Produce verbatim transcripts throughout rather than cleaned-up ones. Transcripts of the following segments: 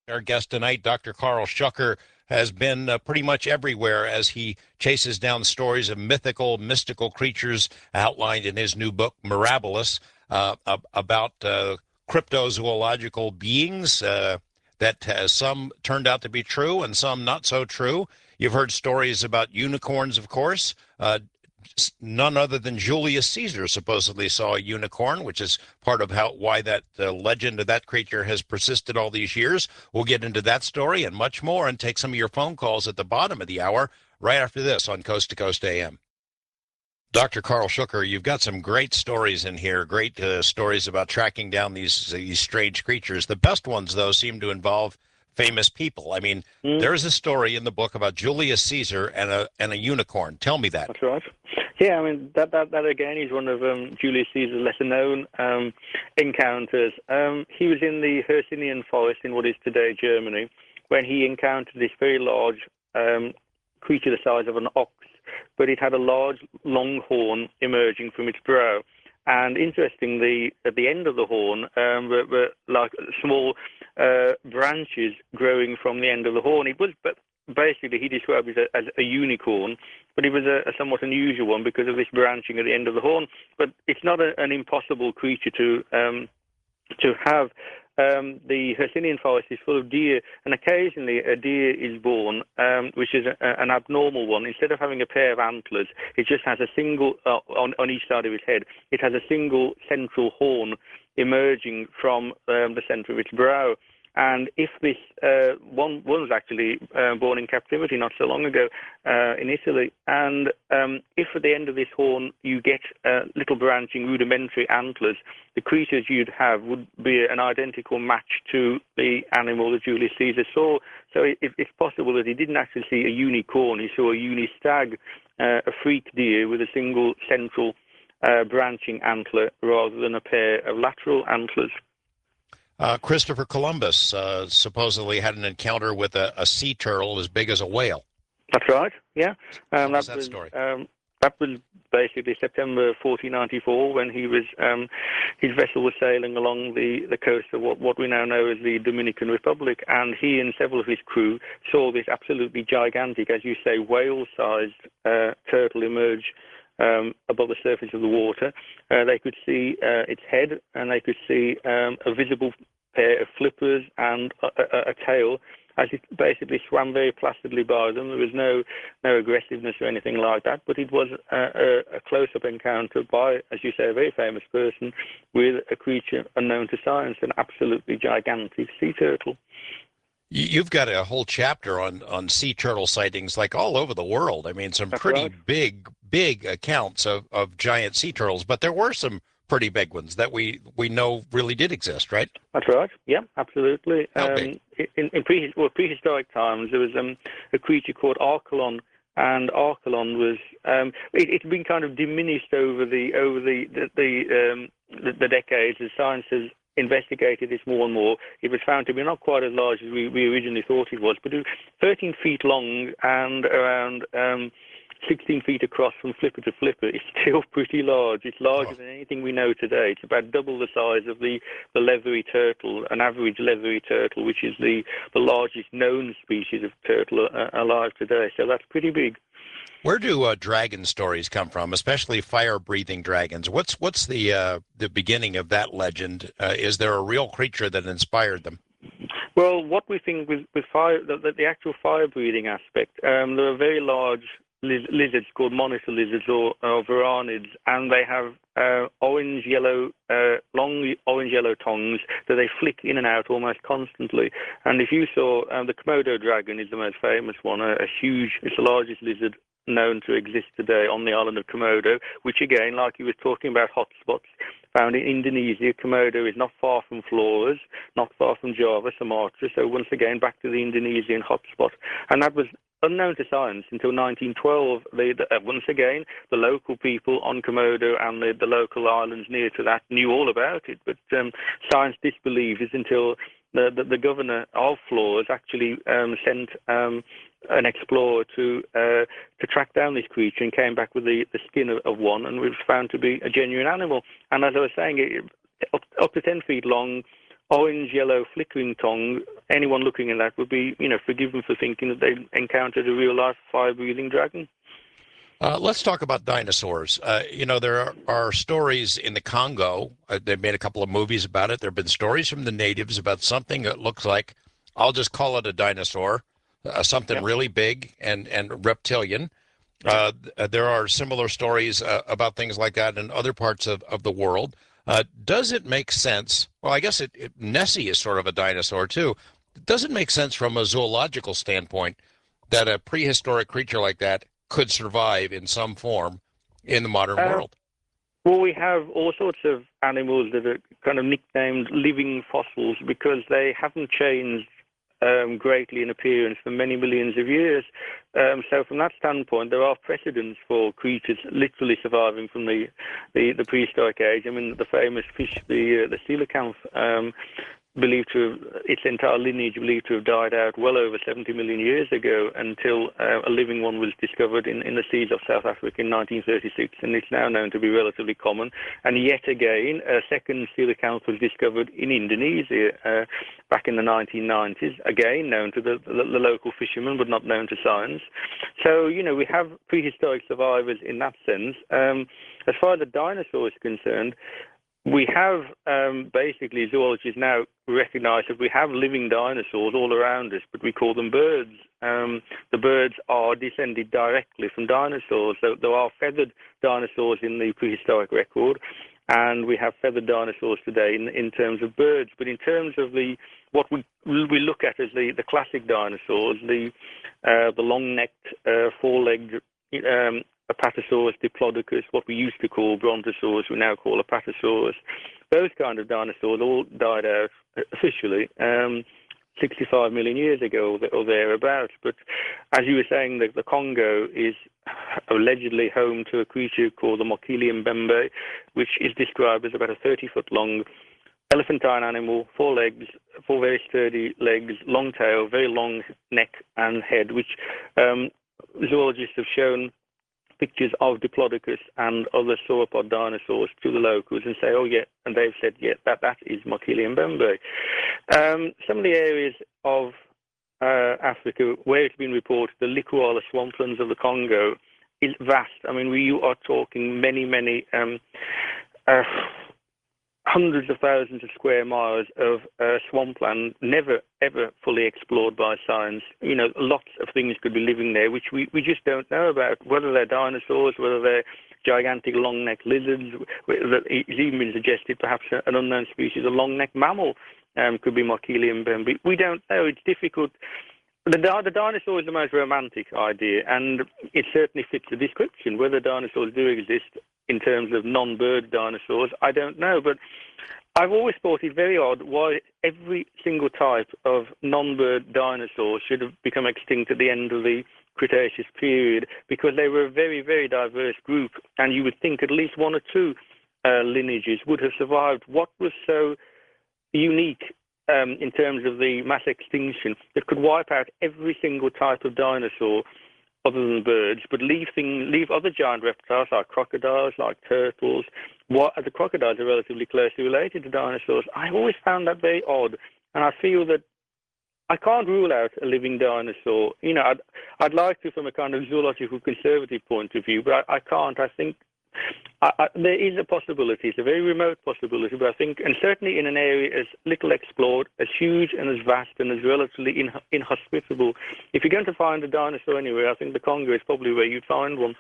Our guest tonight, Doctor Carl Shucker, has been uh, pretty much everywhere as he chases down stories of mythical, mystical creatures outlined in his new book, Mirabilis, uh, about uh, cryptozoological beings uh, that uh, some turned out to be true and some not so true. You've heard stories about unicorns, of course. Uh, none other than Julius Caesar supposedly saw a unicorn, which is part of how why that uh, legend of that creature has persisted all these years. We'll get into that story and much more and take some of your phone calls at the bottom of the hour right after this on Coast to Coast A M. Doctor Carl Shucker, you've got some great stories in here, great uh, stories about tracking down these these strange creatures. The best ones, though, seem to involve famous people. I mean, Mm. there is a story in the book about Julius Caesar and a and a unicorn. Tell me that. That's right. Yeah, I mean, that, that, that again is one of um, Julius Caesar's lesser-known um, encounters. Um, he was in the Hercynian forest in what is today Germany when he encountered this very large um, creature the size of an ox, but it had a large, long horn emerging from its brow. And interestingly, at the end of the horn um, were, were like small uh, branches growing from the end of the horn. It was, but basically, he described it as a unicorn, but it was a, a somewhat unusual one because of this branching at the end of the horn. But it's not a, an impossible creature to um, to have. Um, the Hercynian forest is full of deer, and occasionally a deer is born, um, which is a, an abnormal one. Instead of having a pair of antlers, it just has a single, uh, on, on each side of its head, it has a single central horn emerging from um, the center of its brow. And if this uh, one, one was actually uh, born in captivity not so long ago uh, in Italy, and um, if at the end of this horn you get uh, little branching rudimentary antlers, the creatures you'd have would be an identical match to the animal that Julius Caesar saw. So it, it's possible that he didn't actually see a unicorn; he saw a unistag, uh, a freak deer with a single central uh, branching antler rather than a pair of lateral antlers. Uh, Christopher Columbus uh, supposedly had an encounter with a, a sea turtle as big as a whale. That's right. Yeah, um, Tell us that, that was story. um, that was basically September fourteen ninety-four when he was um, his vessel was sailing along the, the coast of what, what we now know as the Dominican Republic, and he and several of his crew saw this absolutely gigantic, as you say, whale-sized uh, turtle emerge Um, above the surface of the water. Uh, they could see uh, its head, and they could see um, a visible pair of flippers and a, a, a tail as it basically swam very placidly by them. There was no no aggressiveness or anything like that, but it was a, a, a close-up encounter by, as you say, a very famous person with a creature unknown to science, an absolutely gigantic sea turtle. You've got a whole chapter on, on sea turtle sightings like all over the world. I mean, some That's pretty right. big, big accounts of, of giant sea turtles, but there were some pretty big ones that we, we know really did exist, right? That's right. Yeah, absolutely. How big? Um, in in pre, well, prehistoric times, there was um, a creature called Archelon, and Archelon was um, it, it's been kind of diminished over the over the the the, um, the, the decades as science has investigated this more and more. It was found to be not quite as large as we, we originally thought it was, but it was thirteen feet long and around um, sixteen feet across from flipper to flipper. It's still pretty large. It's larger Oh. than anything we know today. It's about double the size of the, the leathery turtle, an average leathery turtle, which is the, the largest known species of turtle uh, alive today. So that's pretty big. Where do uh, dragon stories come from, especially fire-breathing dragons? What's what's the uh, the beginning of that legend? Uh, is there a real creature that inspired them? Well, what we think with, with fire, the, the actual fire-breathing aspect, um, there are very large liz- lizards called monitor lizards or, or varanids, and they have uh, orange-yellow, uh, long orange-yellow tongues that they flick in and out almost constantly. And if you saw, um, the Komodo dragon is the most famous one, a, a huge, it's the largest lizard known to exist today on the island of Komodo, which again, like you were talking about hotspots, found in Indonesia. Komodo is not far from Flores, not far from Java, Sumatra. So once again, back to the Indonesian hotspot. And that was unknown to science until nineteen twelve. They, uh, once again, the local people on Komodo and the, the local islands near to that knew all about it. But um, science disbelieved it until the, the, the governor of Flores actually um, sent um, an explorer to uh, to track down this creature and came back with the, the skin of, of one, and it was found to be a genuine animal. And as I was saying, it, up, up to ten feet long, orange, yellow, flickering tongue, anyone looking at that would be, you know, forgiven for thinking that they encountered a real-life fire-breathing dragon. Uh, let's talk about dinosaurs. Uh, you know, there are, are stories in the Congo. Uh, they've made a couple of movies about it. There have been stories from the natives about something that looks like, I'll just call it a dinosaur, uh, something Yep. really big and, and reptilian. Uh, there are similar stories uh, about things like that in other parts of, of the world. Uh, does it make sense? Well, I guess it, it, Nessie is sort of a dinosaur, too. Does it make sense from a zoological standpoint that a prehistoric creature like that could survive in some form in the modern Uh, world? Well, we have all sorts of animals that are kind of nicknamed living fossils because they haven't changed um, greatly in appearance for many millions of years. Um, so from that standpoint, there are precedents for creatures literally surviving from the, the, the prehistoric age. I mean, the famous fish, the, uh, the coelacanth, um, believed to have, its entire lineage believed to have died out well over seventy million years ago until uh, a living one was discovered in, in the seas of South Africa in nineteen thirty-six, and it's now known to be relatively common. And yet again, a second coelacanth was discovered in Indonesia uh, back in the nineteen nineties, again known to the, the, the local fishermen, but not known to science. So, you know, we have prehistoric survivors in that sense. Um, as far as the dinosaur is concerned, we have um, basically zoologists now recognize that we have living dinosaurs all around us, but we call them birds. Um, the birds are descended directly from dinosaurs. So there are feathered dinosaurs in the prehistoric record, and we have feathered dinosaurs today in, in terms of birds. But in terms of the what we we look at as the, the classic dinosaurs, the uh, the long-necked, uh, four-legged um, Apatosaurus, Diplodocus, what we used to call Brontosaurus, we now call Apatosaurus. Those kind of dinosaurs all died out officially um, sixty-five million years ago or thereabouts. But as you were saying, the, the Congo is allegedly home to a creature called the Mokele Mbembe, which is described as about a thirty-foot long elephantine animal, four legs, four very sturdy legs, long tail, very long neck and head, which um, zoologists have shown pictures of Diplodocus and other sauropod dinosaurs to the locals and say, oh, yeah, and they've said, yeah, that, that is Mokele Mbembe. Um, some of the areas of uh, Africa where it's been reported, the Likwala swamplands of the Congo, is vast. I mean, we are talking many, many um, uh, hundreds of thousands of square miles of uh, swampland, never, ever fully explored by science. You know, lots of things could be living there, which we, we just don't know about, whether they're dinosaurs, whether they're gigantic long-necked lizards. It's even been suggested perhaps an unknown species, a long-necked mammal, um, could be Mokele Mbembe. We don't know. It's difficult. The, the dinosaur is the most romantic idea, and it certainly fits the description. Whether dinosaurs do exist in terms of non-bird dinosaurs, I don't know. But I've always thought it very odd why every single type of non-bird dinosaur should have become extinct at the end of the Cretaceous period, because they were a very, very diverse group, and you would think at least one or two uh, lineages would have survived. What was so unique Um, in terms of the mass extinction that could wipe out every single type of dinosaur other than birds, but leave thing, leave other giant reptiles like crocodiles, like turtles? What, the crocodiles are relatively closely related to dinosaurs. I always found that very odd, and I feel that I can't rule out a living dinosaur. You know, I'd, I'd like to from a kind of zoological conservative point of view, but I, I can't. I think I, I, there is a possibility. It's a very remote possibility, but I think, and certainly in an area as little explored, as huge and as vast and as relatively in, inhospitable. If you're going to find a dinosaur anywhere, I think the Congo is probably where you'd find one.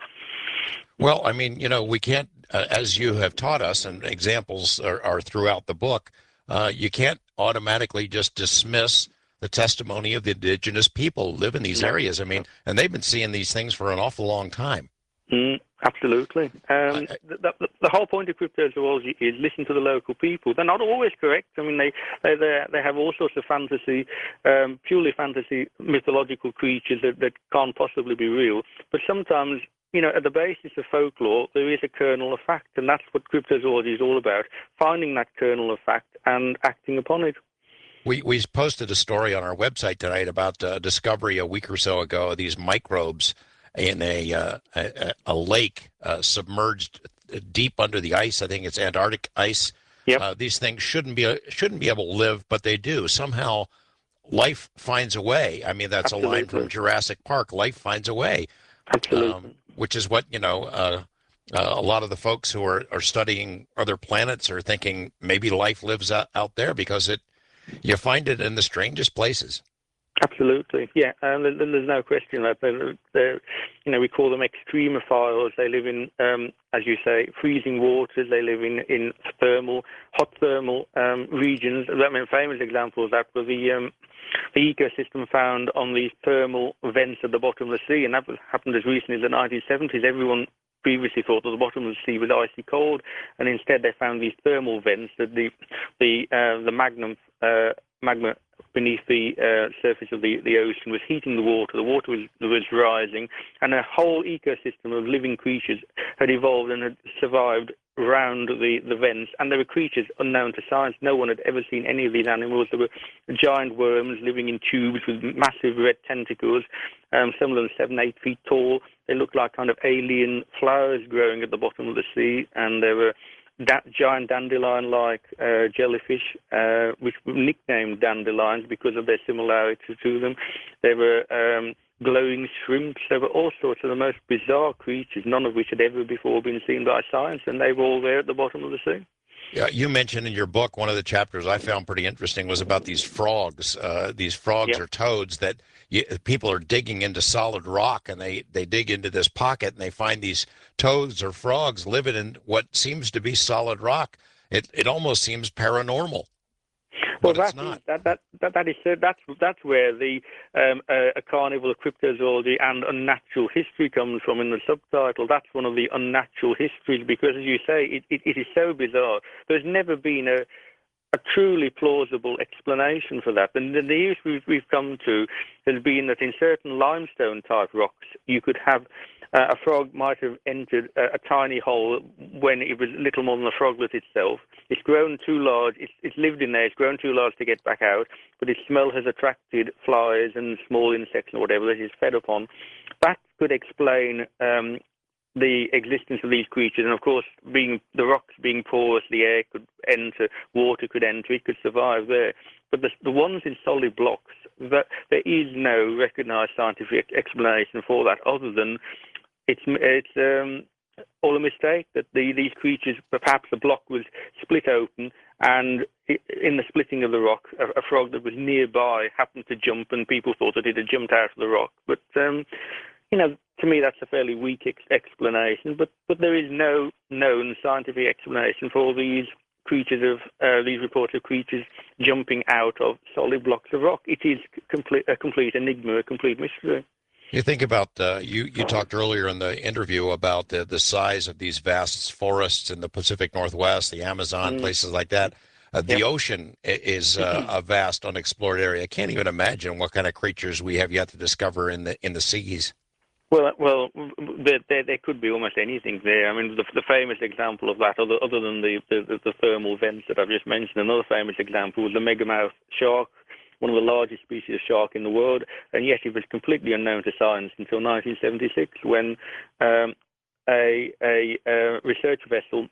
Well, I mean, you know, we can't, uh, as you have taught us, and examples are, are throughout the book, uh, you can't automatically just dismiss the testimony of the indigenous people who live in these No. areas. I mean, and they've been seeing these things for an awful long time. Mm, absolutely. Um, I, the, the, the whole point of cryptozoology is listen to the local people. They're not always correct. I mean, they they they have all sorts of fantasy, um, purely fantasy mythological creatures that, that can't possibly be real. But sometimes, you know, at the basis of folklore, there is a kernel of fact, and that's what cryptozoology is all about, finding that kernel of fact and acting upon it. We, we posted a story on our website tonight about a discovery a week or so ago of these microbes in a uh, a, a lake uh, submerged deep under the ice. I think it's Antarctic ice, Yep, Uh, these things shouldn't be shouldn't be able to live, but they do. Somehow, life finds a way. I mean, that's a line from absolutely, Jurassic Park. Life finds a way, um, absolutely. which is what you know. Uh, uh, a lot of the folks who are, are studying other planets are thinking maybe life lives out, out there because it you find it in the strangest places. Absolutely, yeah, and um, there's no question that they're, they're, you know, we call them extremophiles. They live in, um, as you say, freezing waters. They live in, in thermal, hot thermal um, regions. I mean, famous examples of that were the um, the ecosystem found on these thermal vents at the bottom of the sea, and that was, happened as recently as the nineteen seventies. Everyone previously thought that the bottom of the sea was icy cold, and instead they found these thermal vents that the the uh, the magnum uh, magma beneath the uh, surface of the, the ocean was heating the water. The water was, was rising, and a whole ecosystem of living creatures had evolved and had survived around the, the vents. And there were creatures unknown to science. No one had ever seen any of these animals. There were giant worms living in tubes with massive red tentacles, um, some of them seven, eight feet tall. They looked like kind of alien flowers growing at the bottom of the sea, and there were Da- giant dandelion-like uh, jellyfish, uh, which were nicknamed dandelions because of their similarity to them. There were um, glowing shrimps. There were all sorts of the most bizarre creatures, none of which had ever before been seen by science, and they were all there at the bottom of the sea. Yeah, you mentioned in your book one of the chapters I found pretty interesting was about these frogs. Uh, these frogs Yep. or toads that you, people are digging into solid rock, and they they dig into this pocket and they find these toads or frogs living in what seems to be solid rock. It it almost seems paranormal, Well, but it's that is not. that that that, that is that's that's where the um, uh, a carnival of cryptozoology and unnatural history comes from in the subtitle. That's one of the unnatural histories because, as you say, it, it, it is so bizarre. There's never been a a truly plausible explanation for that. And the news we've, we've come to has been that in certain limestone-type rocks, you could have uh, a frog might have entered a, a tiny hole when it was little more than a froglet itself. It's grown too large. It's, it's lived in there. It's grown too large to get back out. But its smell has attracted flies and small insects or whatever that it's fed upon. That could explain um, the existence of these creatures, and of course, being the rocks being porous, the air could enter, water could enter, it could survive there. But the, the ones in solid blocks, that there is no recognised scientific explanation for that, other than it's it's um, all a mistake. That the, these creatures, perhaps the block was split open, and in the splitting of the rock, a, a frog that was nearby happened to jump, and people thought that it had jumped out of the rock. But um, you know, to me, that's a fairly weak ex- explanation, but, but there is no known scientific explanation for all these creatures of, uh, these reports of creatures jumping out of solid blocks of rock. It is complete, a complete enigma, a complete mystery. You think about uh, you. You talked earlier in the interview about the the size of these vast forests in the Pacific Northwest, the Amazon, Mm, places like that. Uh, the yep. ocean is uh, a vast, unexplored area. I can't even imagine what kind of creatures we have yet to discover in the in the seas. Well, well, there, there, there could be almost anything there. I mean, the, the famous example of that, other, other than the, the, the thermal vents that I've just mentioned, another famous example was the megamouth shark, one of the largest species of shark in the world, and yet it was completely unknown to science until nineteen seventy-six, when um, a, a, a research vessel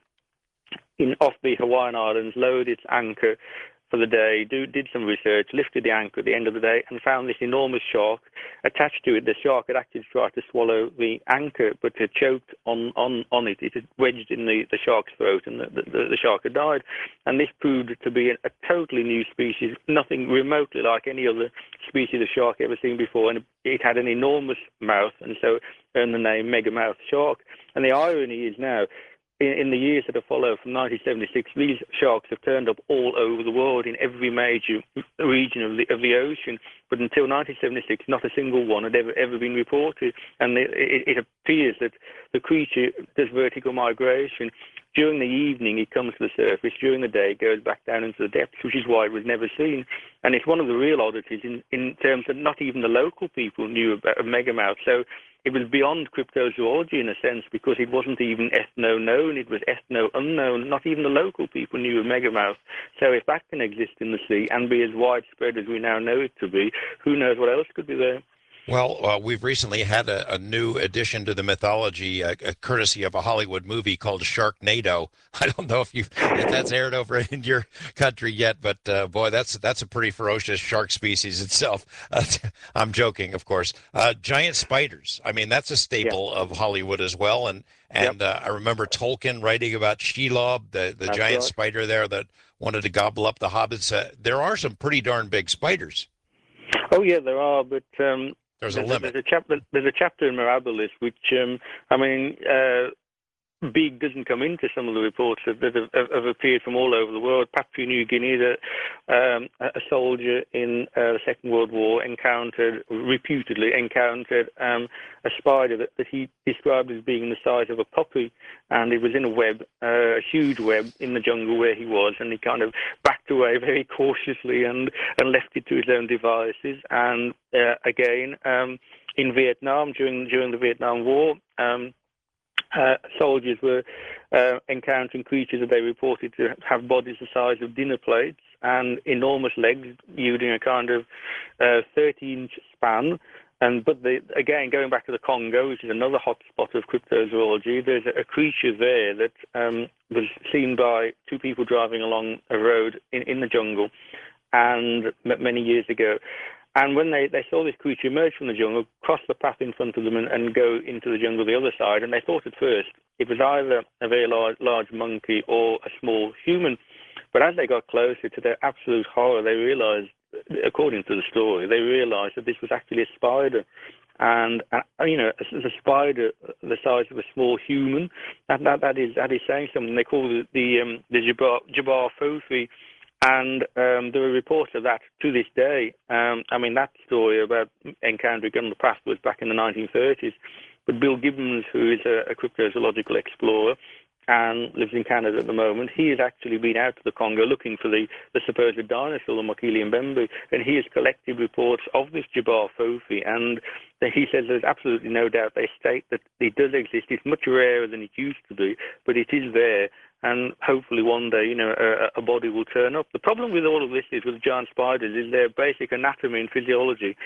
in off the Hawaiian Islands lowered its anchor for the day, do, did some research, lifted the anchor at the end of the day, and found this enormous shark attached to it. The shark had actually tried to swallow the anchor, but had choked on, on, on it. It had wedged in the, the shark's throat, and the, the, the shark had died. And this proved to be a, a totally new species, nothing remotely like any other species of shark ever seen before. And it had an enormous mouth, and so earned the name megamouth shark. And the irony is now, in the years that have followed from nineteen seventy-six, these sharks have turned up all over the world in every major region of the of the ocean. But until nineteen seventy-six, not a single one had ever ever been reported. And it, it, it appears that the creature does vertical migration. During the evening, it comes to the surface. During the day, it goes back down into the depths, which is why it was never seen. And it's one of the real oddities in, in terms that not even the local people knew about a megamouth. So it was beyond cryptozoology in a sense, because it wasn't even ethno-known, it was ethno-unknown. Not even the local people knew of megamouth. So if that can exist in the sea and be as widespread as we now know it to be, who knows what else could be there? Well, uh, we've recently had a, a new addition to the mythology, uh, uh, courtesy of a Hollywood movie called Sharknado. I don't know if you if that's aired over in your country yet, but uh, boy, that's that's a pretty ferocious shark species itself. Uh, I'm joking, of course. Uh, giant spiders. I mean, that's a Yeah, staple of Hollywood as well. And yep, and uh, I remember Tolkien writing about Shelob, the the that's giant right. spider there that wanted to gobble up the hobbits. Uh, there are some pretty darn big spiders. Oh yeah, there are, but um, There's a there's a, limit. there's a chapter there's a chapter in Mirabilis which um, I mean. Uh, big doesn't come into some of the reports that, that have, have appeared from all over the world. Papua New Guinea, that um, a soldier in uh, the Second World War encountered, reputedly encountered, um, a spider that, that he described as being the size of a puppy, and it was in a web, uh, a huge web in the jungle where he was, and he kind of backed away very cautiously and, and left it to his own devices. And uh, again, um, in Vietnam, during during the Vietnam War, um, uh, soldiers were uh, encountering creatures that they reported to have bodies the size of dinner plates and enormous legs, yielding a kind of uh, thirty-inch span. And but the, again, going back to the Congo, which is another hot spot of cryptozoology, there's a, a creature there that um, was seen by two people driving along a road in, in the jungle, and many years ago. And when they, they saw this creature emerge from the jungle, cross the path in front of them and, and go into the jungle the other side, and they thought at first it was either a very large, large monkey or a small human. But as they got closer, to their absolute horror, they realized, according to the story, they realized that this was actually a spider. And, uh, you know, a, a spider the size of a small human, that, that, that, is, that is saying something. They call it the, um, the Jabbar, Jabbar Fofi. And um, there are reports of that to this day. Um, I mean, that story about encountering on the past was back in the nineteen thirties. But Bill Gibbons, who is a, a cryptozoological explorer and lives in Canada at the moment, he has actually been out to the Congo looking for the, the supposed dinosaur, the Mokele Mbembe, and he has collected reports of this Jabbar Fofi. And he says there's absolutely no doubt. They state that it does exist. It's much rarer than it used to be, but it is there. And hopefully one day, you know, a, a body will turn up. The problem with all of this is with giant spiders is their basic anatomy and physiology,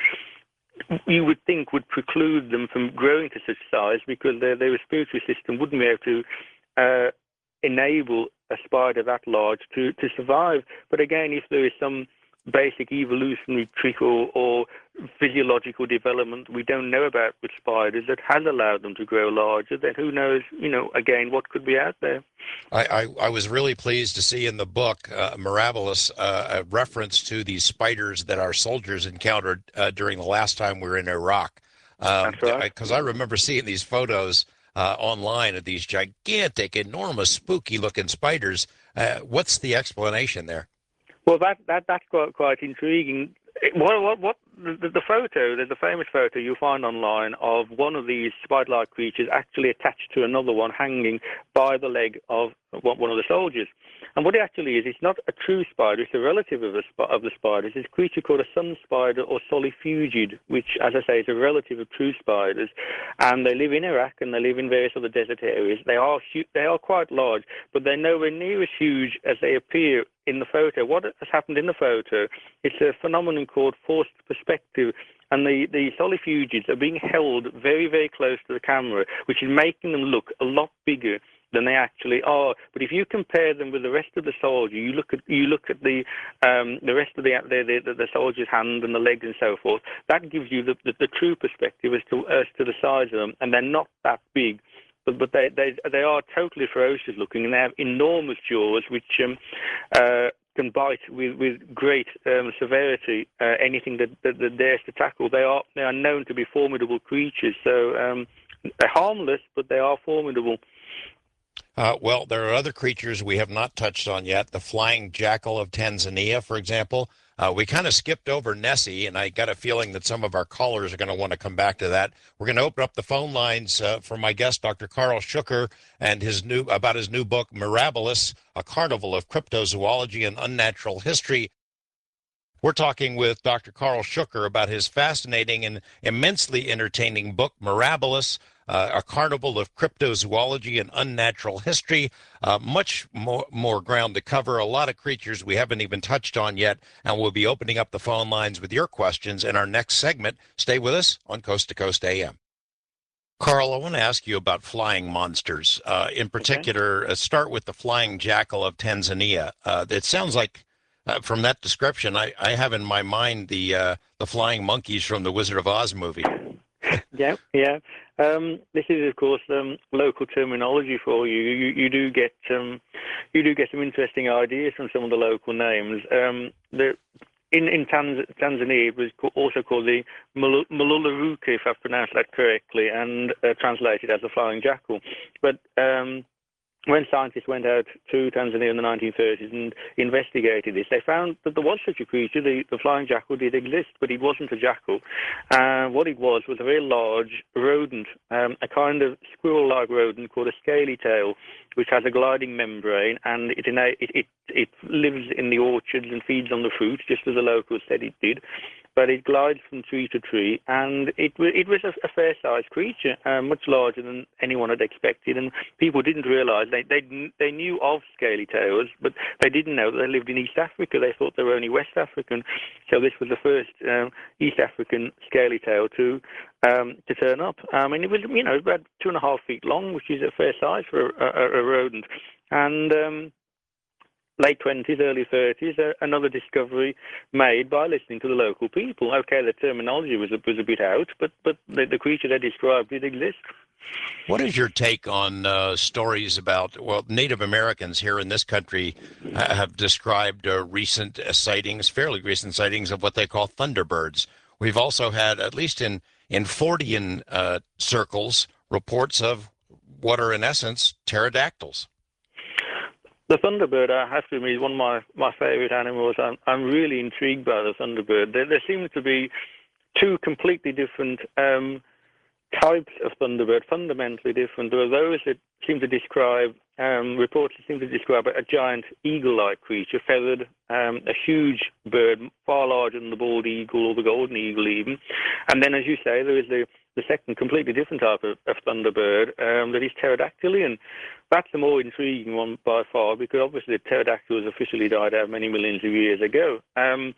you would think, would preclude them from growing to such size because their, their respiratory system wouldn't be able to uh, enable a spider that large to, to survive. But again, if there is some basic evolutionary trick or, or physiological development we don't know about with spiders that has allowed them to grow larger, then who knows, you know, again, what could be out there. I, I, I was really pleased to see in the book, uh, Mirabilis, uh, a reference to these spiders that our soldiers encountered uh, during the last time we were in Iraq. Um, That's right. Because I, I remember seeing these photos uh, online of these gigantic, enormous, spooky-looking spiders. Uh, what's the explanation there? Well, that, that that's quite quite intriguing. What what what the, the photo? There's a famous photo you'll find online of one of these spider-like creatures actually attached to another one, hanging by the leg of one of the soldiers. And what it actually is, it's not a true spider; it's a relative of the of the spiders. It's a creature called a sun spider or solifugid, which, as I say, is a relative of true spiders. And they live in Iraq and they live in various other desert areas. They are they are quite large, but they're nowhere near as huge as they appear in the photo. What has happened in the photo, it's a phenomenon called forced perspective, and the, the solifugids are being held very, very close to the camera, which is making them look a lot bigger than they actually are. But if you compare them with the rest of the soldier, you look at you look at the um, the rest of the, the the the soldier's hand and the legs and so forth. That gives you the, the, the true perspective as to as to the size of them, and they're not that big. But, but they, they they are totally ferocious looking, and they have enormous jaws which um, uh, can bite with, with great um, severity uh, anything that, that, that dares to tackle. They are they are known to be formidable creatures. So um, they're harmless, but they are formidable. Uh, well, there are other creatures we have not touched on yet. The flying jackal of Tanzania, for example. Uh, we kind of skipped over Nessie, and I got a feeling that some of our callers are going to want to come back to that. We're going to open up the phone lines uh, for my guest, Doctor Carl Schucker, and his new about his new book, Mirabilis, A Carnival of Cryptozoology and Unnatural History. We're talking with Doctor Carl Schucker about his fascinating and immensely entertaining book, Mirabilis, uh, a carnival of cryptozoology and unnatural history. Uh, much more, more ground to cover, a lot of creatures we haven't even touched on yet, and we'll be opening up the phone lines with your questions in our next segment. Stay with us on Coast to Coast A M. Carl, I want to ask you about flying monsters. Uh, in particular, okay. uh, start with the flying jackal of Tanzania. Uh, it sounds like, uh, from that description, I, I have in my mind the uh, the flying monkeys from the Wizard of Oz movie. Yeah, yeah. Um, this is, of course, um, local terminology for you. You, you do get um, you do get some interesting ideas from some of the local names. Um, the In, in Tanz- Tanzania, it was also called the Malularuka, if I've pronounced that correctly, and uh, translated as the flying jackal. But um, when scientists went out to Tanzania in the nineteen thirties and investigated this, they found that there was such a creature. The, the flying jackal did exist, but it wasn't a jackal. Uh, what it was was a very large rodent, um, a kind of squirrel-like rodent called a scaly tail, which has a gliding membrane, and it, it, it, it lives in the orchards and feeds on the fruit, just as the locals said it did. But it glides from tree to tree, and it, it was a, a fair-sized creature, uh, much larger than anyone had expected, and people didn't realise. They, they, they knew of scaly tails, but they didn't know that they lived in East Africa. They thought they were only West African. So this was the first um, East African scaly tail to um, to turn up. I mean, it was, you know, about two and a half feet long, which is a fair size for a, a, a rodent. And um, late twenties, early thirties, uh, another discovery made by listening to the local people. Okay, the terminology was a, was a bit out, but, but the, the creature they described did exist. What is your take on uh, stories about, well, Native Americans here in this country uh, have described uh, recent uh, sightings, fairly recent sightings of what they call thunderbirds. We've also had, at least in, in Fortean uh, circles, reports of what are in essence pterodactyls. The thunderbird, I have to admit, is one of my, my favourite animals. I'm, I'm really intrigued by the thunderbird. There, there seems to be two completely different um, types of thunderbird, fundamentally different. There are those that seem to describe, um, reports that seem to describe a, a giant eagle-like creature, feathered, um, a huge bird, far larger than the bald eagle or the golden eagle even. And then, as you say, there is the, the second completely different type of, of thunderbird um, that is pterodactylian. That's the more intriguing one by far, because obviously the pterodactyls officially died out many millions of years ago. Um,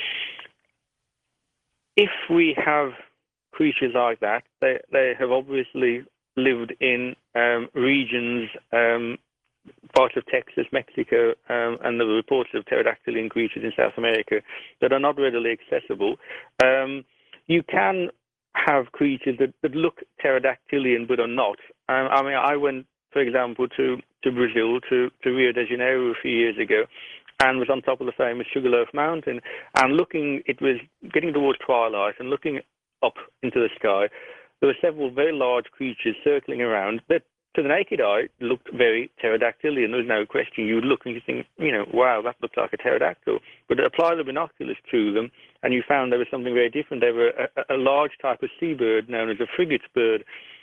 if we have creatures like that, they, they have obviously lived in um, regions, um, parts of Texas, Mexico, um, and the reports of pterodactylian creatures in South America that are not readily accessible. Um, you can have creatures that, that look pterodactylian but are not. Um, I mean, I went, for example, to, to Brazil, to, to Rio de Janeiro a few years ago, and was on top of the famous Sugarloaf Mountain, and looking, it was getting towards twilight, and looking up into the sky, there were several very large creatures circling around that, to the naked eye, looked very pterodactylian. There was no question. You would look and you think, you know, wow, that looks like a pterodactyl. But apply the binoculars to them, and you found there was something very different. They were a, a large type of seabird known as a frigate bird.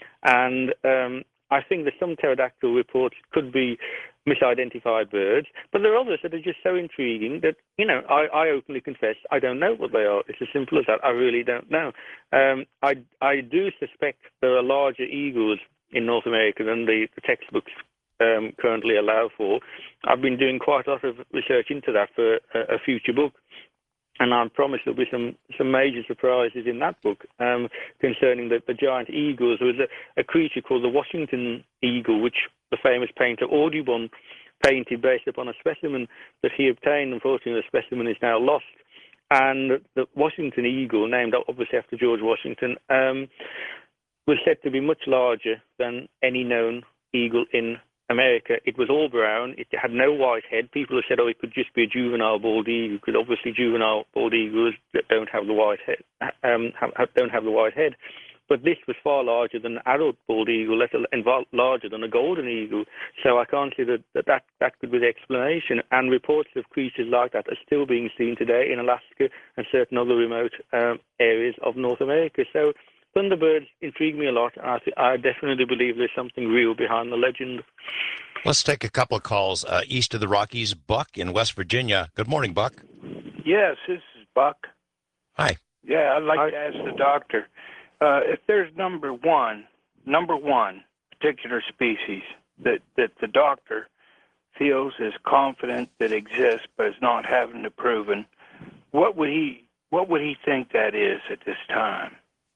And um, I think that some pterodactyl reports could be misidentified birds, but there are others that are just so intriguing that, you know, I, I openly confess I don't know what they are. It's as simple as that. I really don't know. Um, I, I do suspect there are larger eagles in North America than the, the textbooks um, currently allow for. I've been doing quite a lot of research into that for a, a future book, and I promise there'll be some, some major surprises in that book um, concerning the, the giant eagles. There was a, a creature called the Washington eagle, which the famous painter Audubon painted based upon a specimen that he obtained. Unfortunately, the specimen is now lost. And the Washington eagle, named obviously after George Washington, um, was said to be much larger than any known eagle in America. It was all brown. It had no white head. People have said, oh, it could just be a juvenile bald eagle, because obviously juvenile bald eagles that don't have the white head, um, have, don't have the white head. But this was far larger than an adult bald eagle, let alone larger than a golden eagle. So I can't see that that, that that could be the explanation. And reports of creatures like that are still being seen today in Alaska and certain other remote um, areas of North America. So thunderbirds intrigue me a lot. I, th- I definitely believe there's something real behind the legend. Let's take a couple of calls uh, east of the Rockies. Buck in West Virginia. Good morning, Buck. Yes, this is Buck. Hi. Yeah, I'd like Hi. to ask the doctor, uh, if there's number one, number one particular species that, that the doctor feels is confident that exists but is not having to proven, what would he what would he think that is at this time?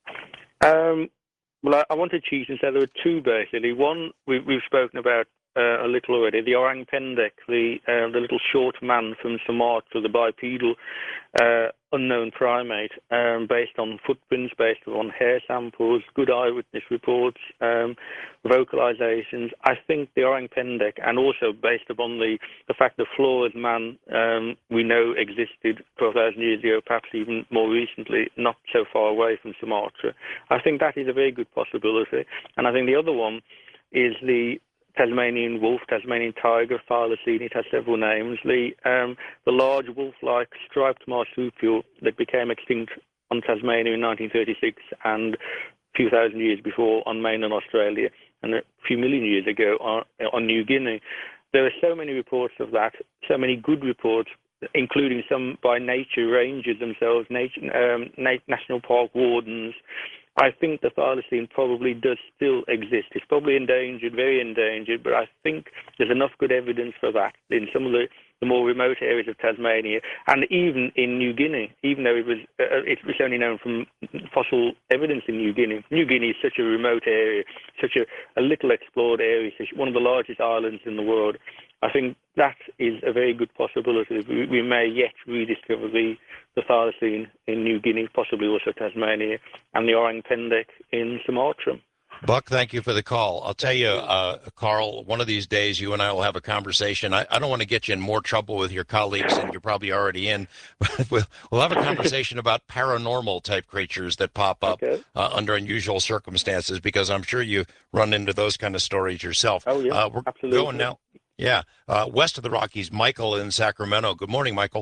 Um, well, I, I want to cheat and say there are two basically. One we, we've spoken about uh, a little already. The orang pendek, the uh, the little short man from Sumatra, the bipedal uh, unknown primate, um, based on footprints, based on hair samples, good eyewitness reports, um, vocalizations. I think the orang pendek, and also based upon the, the fact that florid man um, we know existed twelve thousand years ago, perhaps even more recently, not so far away from Sumatra. I think that is a very good possibility. And I think the other one is the Tasmanian wolf, Tasmanian tiger, thylacine. It has several names. The um, the large wolf-like striped marsupial that became extinct on Tasmania in nineteen thirty-six and a few thousand years before on mainland Australia and a few million years ago on, on New Guinea. There are so many reports of that, so many good reports, including some by nature rangers themselves, nature, um, national park wardens. I think the thylacine probably does still exist. It's probably endangered, very endangered, but I think there's enough good evidence for that in some of the, the more remote areas of Tasmania, and even in New Guinea, even though it was uh, it was only known from fossil evidence in New Guinea. New Guinea is such a remote area, such a, a little explored area, such one of the largest islands in the world. I think that is a very good possibility. We, we may yet rediscover the, the thylacine in New Guinea, possibly also Tasmania, and the orang pendek in Sumatra. Buck, thank you for the call. I'll tell you, uh, Carl, one of these days you and I will have a conversation. I, I don't want to get you in more trouble with your colleagues, and you're probably already in, but we'll, we'll have a conversation about paranormal type creatures that pop up Okay. uh, under unusual circumstances, because I'm sure you run into those kind of stories yourself. Oh, yeah, uh, we're absolutely. going now. Yeah. Uh, west of the Rockies, Michael in Sacramento. Good morning, Michael.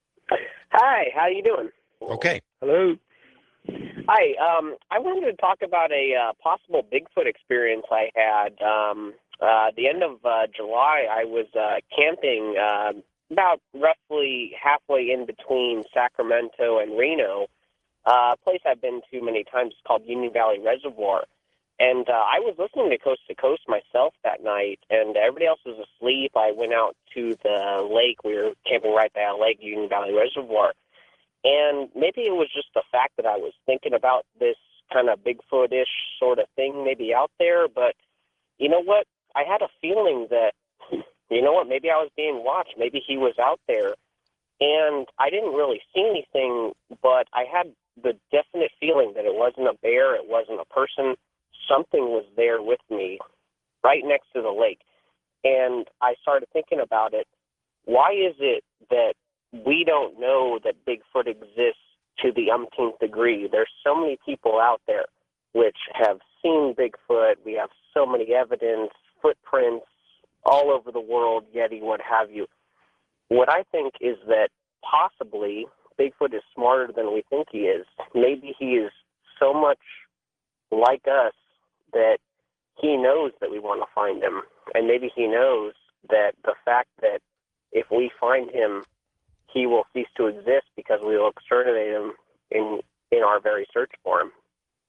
Hi, how you doing? Okay. Hello. Hi, um, I wanted to talk about a uh, possible Bigfoot experience I had. Um, uh, at the end of uh, July, I was uh, camping uh, about roughly halfway in between Sacramento and Reno, uh, a place I've been to many times. It's called Union Valley Reservoir. And uh, I was listening to Coast to Coast myself that night, and everybody else was asleep. I went out to the lake. We were camping right by a lake, Union Valley Reservoir. And maybe it was just the fact that I was thinking about this kind of Bigfoot-ish sort of thing maybe out there. But you know what? I had a feeling that, you know what, maybe I was being watched. Maybe he was out there. And I didn't really see anything, but I had the definite feeling that it wasn't a bear, it wasn't a person. Something was there with me right next to the lake. And I started thinking about it. Why is it that we don't know that Bigfoot exists to the umpteenth degree? There's so many people out there which have seen Bigfoot. We have so many evidence, footprints all over the world, Yeti, what have you. What I think is that possibly Bigfoot is smarter than we think he is. Maybe he is so much like us that he knows that we want to find him. And maybe he knows that the fact that if we find him, he will cease to exist because we will exterminate him in in our very search for him.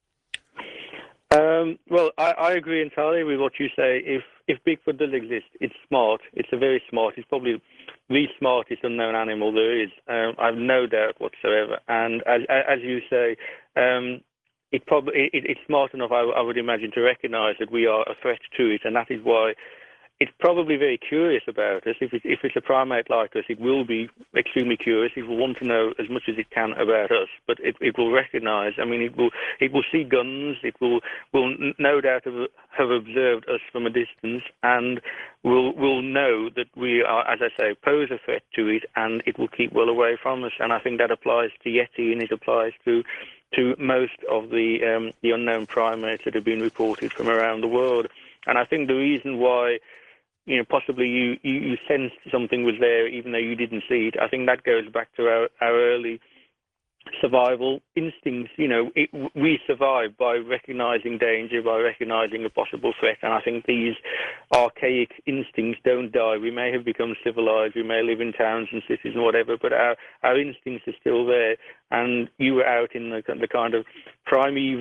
Um, well, I, I agree entirely with what you say. If if Bigfoot does exist, it's smart. It's a very smart. It's probably the smartest unknown animal there is. Um, I have no doubt whatsoever. And as as you say, um, it probably it, it's smart enough, I, I would imagine, to recognise that we are a threat to it, and that is why it's probably very curious about us. If, it, if it's a primate like us, it will be extremely curious. It will want to know as much as it can about us, but it, it will recognise. I mean, it will it will see guns. It will will no doubt have, have observed us from a distance, and will will know that we are, as I say, pose a threat to it, and it will keep well away from us. And I think that applies to Yeti, and it applies to to most of the um, the unknown primates that have been reported from around the world. And I think the reason why, you know, possibly you, you, you sensed something was there even though you didn't see it, I think that goes back to our, our early survival instincts. You know, it, we survive by recognizing danger, by recognizing a possible threat, and I think these archaic instincts don't die. We may have become civilized, we may live in towns and cities and whatever, but our, our instincts are still there. And you were out in the, the kind of primeval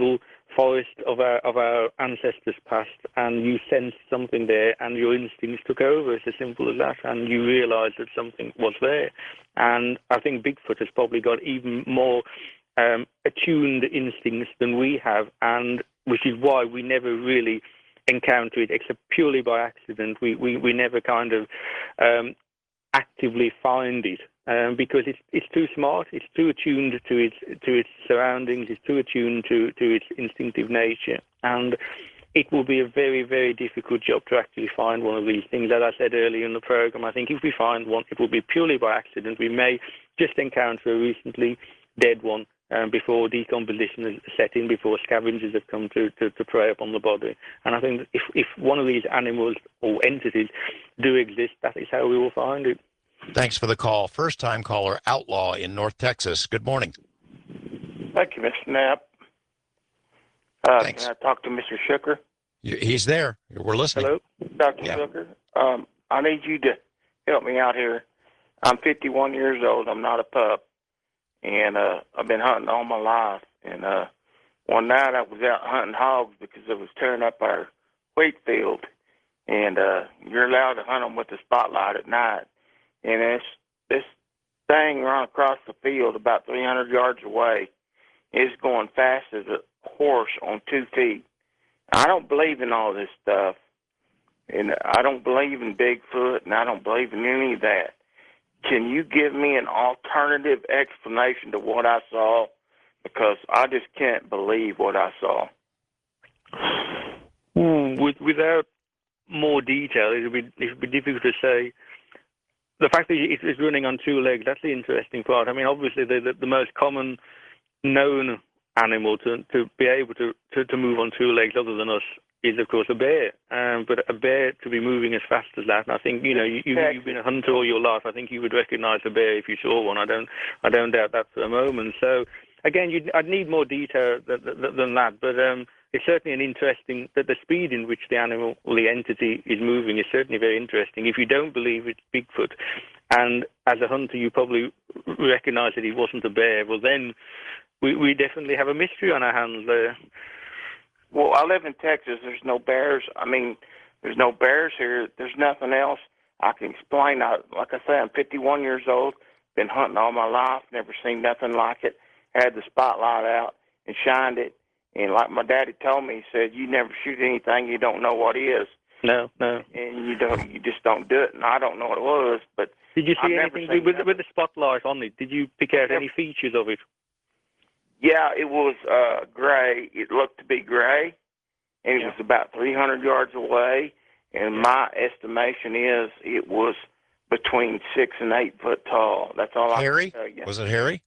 forest of our of our ancestors past, and you sensed something there, and your instincts took over. It's as simple as that, and you realised that something was there. And I think Bigfoot has probably got even more um, attuned instincts than we have, and which is why we never really encounter it except purely by accident. We we, we never kind of um, actively find it. Um, because it's it's too smart, it's too attuned to its to its surroundings, it's too attuned to, to its instinctive nature, and it will be a very, very difficult job to actually find one of these things. As I said earlier in the program, I think if we find one, it will be purely by accident. We may just encounter a recently dead one um, before decomposition has set in, before scavengers have come to, to, to prey upon the body. And I think that if, if one of these animals or entities do exist, that is how we will find it. Thanks for the call. First-time caller, Outlaw in North Texas. Good morning. Thank you, Mister Knapp. Uh, Thanks. Can I talk to Mister Shooker? He's there. We're listening. Hello? Doctor Yeah. Shooker, um, I need you to help me out here. I'm fifty-one years old. I'm not a pup. And uh, I've been hunting all my life. And uh, one night I was out hunting hogs because I was tearing up our wheat field. And uh, you're allowed to hunt them with the spotlight at night. And this this thing run across the field about three hundred yards away is going fast as a horse on two feet. I don't believe in all this stuff, and I don't believe in Bigfoot, and I don't believe in any of that. Can you give me an alternative explanation to what I saw? Because I just can't believe what I saw. Ooh, with, without more detail, it would be it would be difficult to say. The fact that it's running on two legs, that's the interesting part. I mean, obviously, the, the, the most common known animal to, to be able to, to, to move on two legs other than us is, of course, a bear. Um, but a bear to be moving as fast as that, and I think, you know, you, you, you've been a hunter all your life. I think you would recognize a bear if you saw one. I don't I don't doubt that for a moment. So, again, you'd, I'd need more detail than, than that. But um, it's certainly an interesting, that the speed in which the animal or the entity is moving is certainly very interesting. If you don't believe it's Bigfoot, and as a hunter you probably recognize that he wasn't a bear, well then we, we definitely have a mystery on our hands there. Well, I live in Texas. There's no bears. I mean, there's no bears here. There's nothing else I can explain. I, like I say, I'm fifty-one years old, been hunting all my life, never seen nothing like it. Had the spotlight out and shined it. And like my daddy told me, he said, you never shoot anything you don't know what is. No, no. And you don't, you just don't do it. And I don't know what it was, but did you see I've anything with, with the spotlight on it? Did you pick out any features of it? Yeah, it was uh, gray. It looked to be gray, and it yeah. was about three hundred yards away. And yeah. my estimation is it was between six and eight foot tall. That's all Harry? I can tell you. Was it Harry?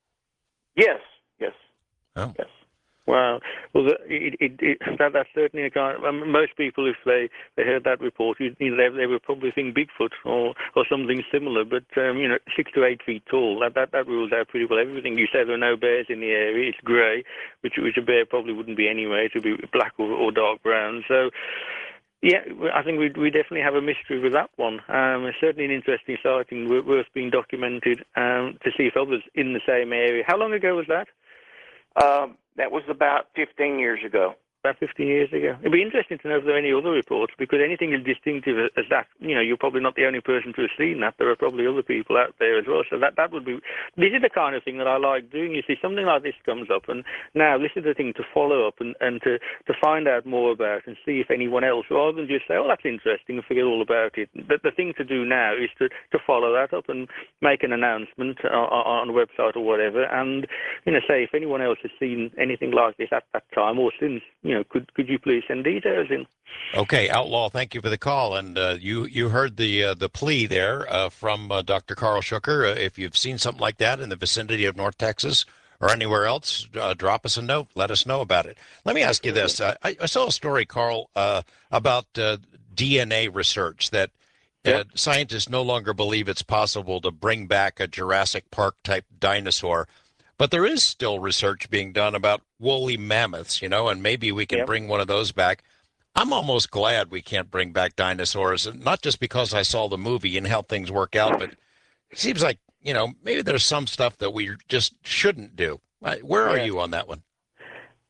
Yes, yes. Oh. Yes. Wow. Well, it, it, it, that, that's certainly a kind of, um, most people, if they, they heard that report, you know, they, they would probably think Bigfoot or, or something similar. But, um, you know, six to eight feet tall, that, that, that rules out pretty well everything. You said there are no bears in the area. It's grey, which, which a bear probably wouldn't be anyway. It would be black or, or dark brown. So, yeah, I think we we definitely have a mystery with that one. Um, it's certainly an interesting sighting, worth being documented um, to see if others in the same area. How long ago was that? Um, that was about fifteen years ago. About fifteen years ago. It'd be interesting to know if there are any other reports, because anything as distinctive as that, you know, you're probably not the only person to have seen that. There are probably other people out there as well. So that, that would be, this is the kind of thing that I like doing. You see, something like this comes up, and now this is the thing to follow up and, and to, to find out more about and see if anyone else, rather than just say, oh, that's interesting and forget all about it. The, the thing to do now is to, to follow that up and make an announcement on, on a website or whatever, and, you know, say if anyone else has seen anything like this at that time or since, you know, could could you please send details in? Okay, Outlaw, thank you for the call. And uh, you you heard the uh, the plea there uh, from uh, Doctor Carl Shooker. Uh, if you've seen something like that in the vicinity of North Texas or anywhere else, uh, drop us a note. Let us know about it. Let me ask you this. Uh, I, I saw a story, Carl, uh, about uh, D N A research that uh, Yeah. scientists no longer believe it's possible to bring back a Jurassic Park-type dinosaur. But there is still research being done about woolly mammoths, you know, and maybe we can Yep. bring one of those back. I'm almost glad we can't bring back dinosaurs, and not just because I saw the movie and how things work out, but it seems like, you know, maybe there's some stuff that we just shouldn't do. Uh, Where are Yeah. you on that one?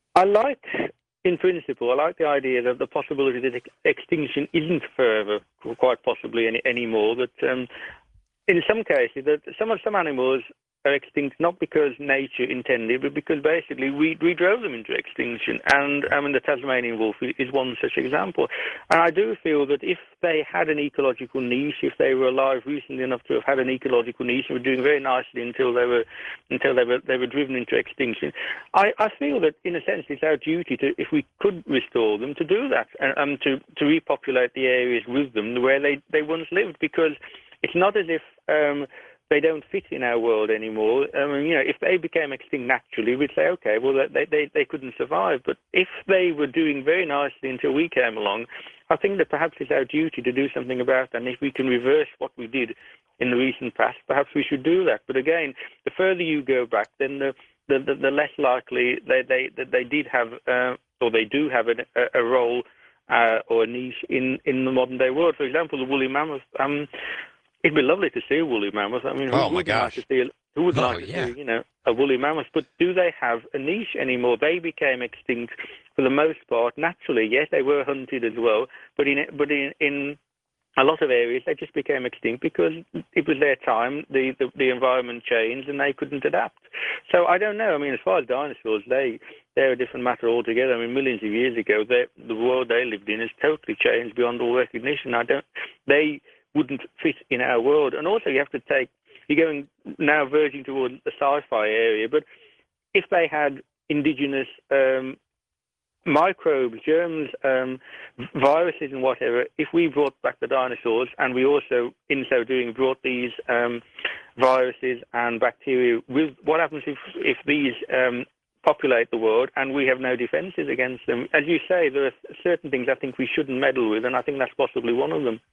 I like, in principle, I like the idea that the possibility that ex- extinction isn't further, quite possibly any anymore. That um, in some cases, that some of some animals are extinct not because nature intended, but because basically we, we drove them into extinction. And I mean, the Tasmanian wolf is one such example. And I do feel that if they had an ecological niche, if they were alive recently enough to have had an ecological niche and were doing very nicely until they were until they were they were driven into extinction, I, I feel that in a sense it's our duty to, if we could restore them, to do that and um, to to repopulate the areas with them where they, they once lived, because it's not as if um, they don't fit in our world anymore. I mean, you know, if they became extinct naturally, we'd say, okay, well, they, they, they couldn't survive. But if they were doing very nicely until we came along, I think that perhaps it's our duty to do something about that. And if we can reverse what we did in the recent past, perhaps we should do that. But again, the further you go back, then the the, the, the less likely they, they, that they did have, uh, or they do have a, a role uh, or a niche in, in the modern day world. For example, the woolly mammoth. Um, It'd be lovely to see a woolly mammoth. I mean, who, Oh, who my would like gosh. to see? A, who would Oh, like to yeah. see, you know, a woolly mammoth? But do they have a niche anymore? They became extinct for the most part naturally. Yes, they were hunted as well, but in but in, in a lot of areas they just became extinct because it was their time. The, the the environment changed and they couldn't adapt. So I don't know. I mean, as far as dinosaurs, they they're a different matter altogether. I mean, millions of years ago, they, the world they lived in has totally changed beyond all recognition. I don't. They wouldn't fit in our world. And also you have to take, you're going now verging toward the sci-fi area, but if they had indigenous um, microbes, germs, um, viruses and whatever, if we brought back the dinosaurs and we also, in so doing, brought these um, viruses and bacteria with, what happens if, if these um, populate the world and we have no defenses against them? As you say, there are certain things I think we shouldn't meddle with, and I think that's possibly one of them.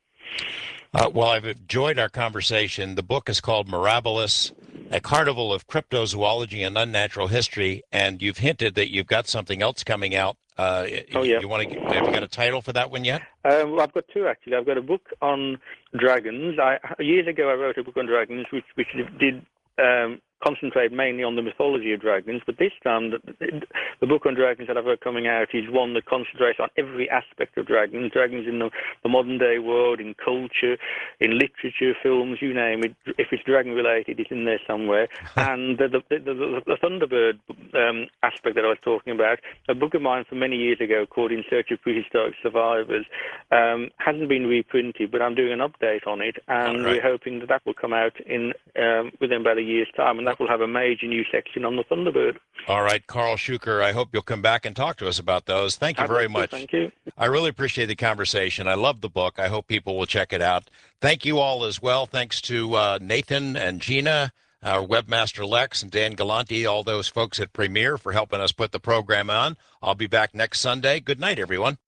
Uh, well, I've enjoyed our conversation. The book is called Mirabilis, A Carnival of Cryptozoology and Unnatural History, and you've hinted that you've got something else coming out. Uh, oh, yeah. You want to? Have you got a title for that one yet? Um, well, I've got two, actually. I've got a book on dragons. I, years ago, I wrote a book on dragons, which, which did um, concentrate mainly on the mythology of dragons, but this time the, the book on dragons that I've got coming out is one that concentrates on every aspect of dragons, dragons in the, the modern day world, in culture, in literature, films, you name it. If it's dragon related, it's in there somewhere. And the, the, the, the, the Thunderbird um, aspect that I was talking about, a book of mine from many years ago called In Search of Prehistoric Survivors, um, hasn't been reprinted, but I'm doing an update on it, and right. we're hoping that that will come out in um, within about a year's time, and that will have a major new section on the Thunderbird. All right, Carl Shuker, I hope you'll come back and talk to us about those. Thank you I'd very like to, much. Thank you. I really appreciate the conversation. I love the book. I hope people will check it out. Thank you all as well. Thanks to uh, Nathan and Gina, our webmaster Lex, and Dan Galanti, all those folks at Premiere for helping us put the program on. I'll be back next Sunday. Good night, everyone.